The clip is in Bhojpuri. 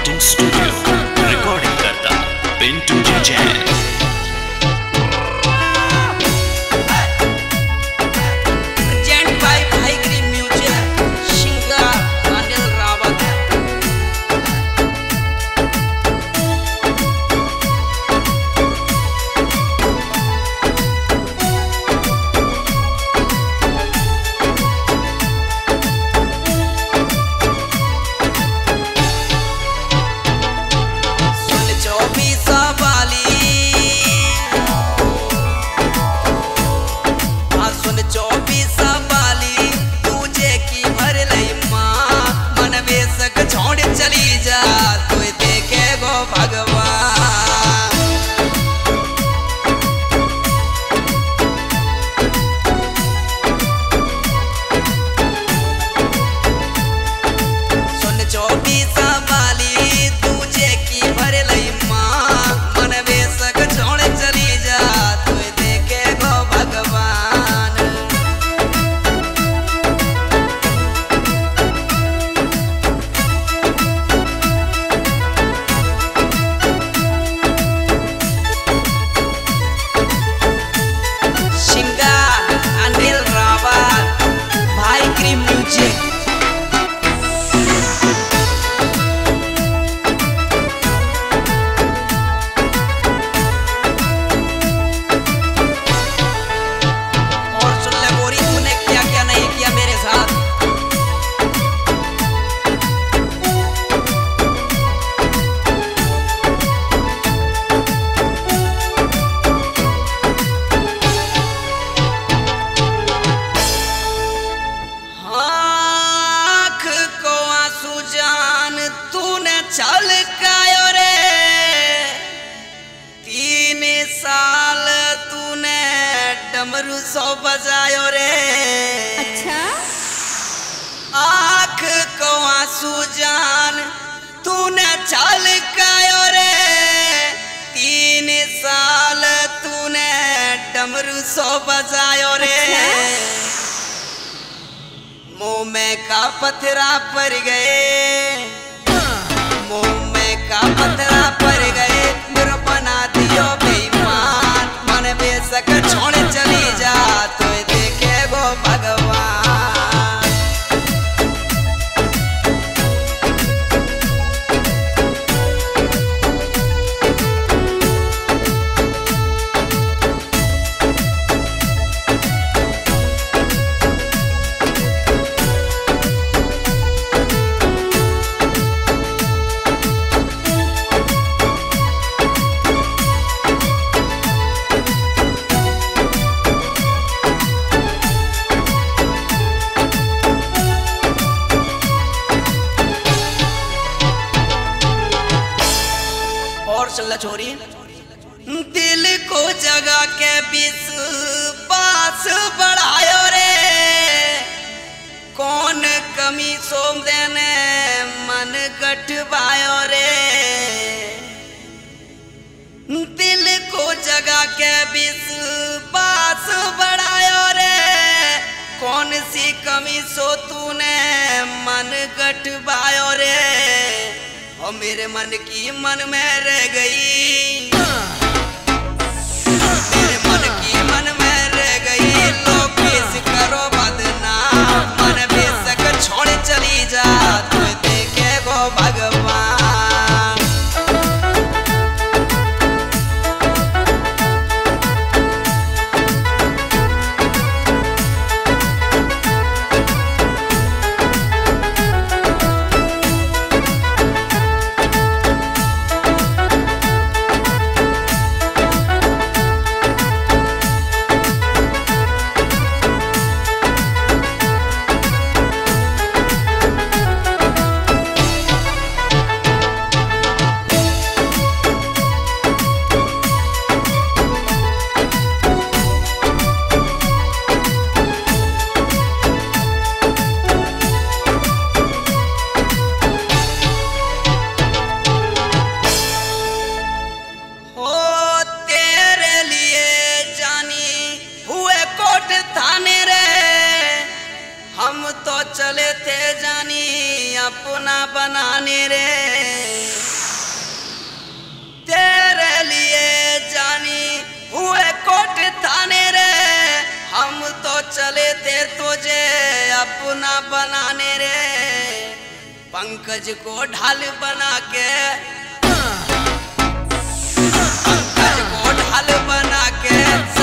रिकॉर्डिंग स्टूडियो रिकॉर्डिंग करता पिंटू जैन। चल कायो रे 3 साल तूने डमरू सो बजायो रे। अच्छा आँख को आंसू जान तूने चल कायो रे 3 साल तूने डमरू सो बजायो रे। मुंह में का पत्थरा पड़ गए, मुंह में का पत्थरा पड़ गए, मेरा बना दियो बेईमान। मन बेशक छोड़ चली जा तो देखे वो भगवान। चल्ला छोरी दिल को जगा के विश्वास बढ़ायो रे। कौन कमी सोम देने मन गठवायो रे। दिल को जगा के विश्वास बढ़ायो रे। कौन सी कमी सो तूने मन गठवायो रे। और मेरे मन की मन में रह गई, मेरे मन की मन में रह गई। लोग किस करो बदनाम, मन बेशक छोड़ चली जा तो देखे वो भगवान। अपना बनाने रे, तेरे लिए जानी हुए कोट थाने रे, हम तो चले थे तुझे अपना बनाने रे। पंकज को ढाल बना के, पंकज को ढाल बना के